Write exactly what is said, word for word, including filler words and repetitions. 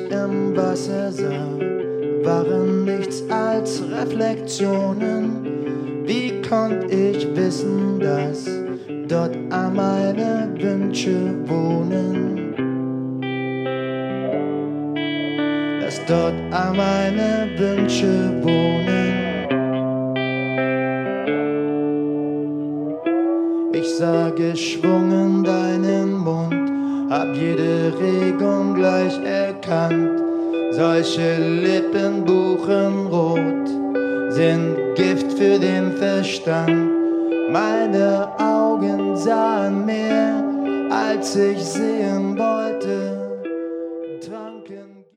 im Wasser sah, waren nichts als Reflexionen. Wie konnt ich wissen, dass dort all meine Wünsche wohnen? Dass dort all meine Wünsche wohnen. Ich sah geschwungen deinen Mund, hab jede Regung gleich erkannt. Solche Lippen buchenrot sind Gift für den Verstand. Meine Augen sahen mehr, als ich sehen wollte.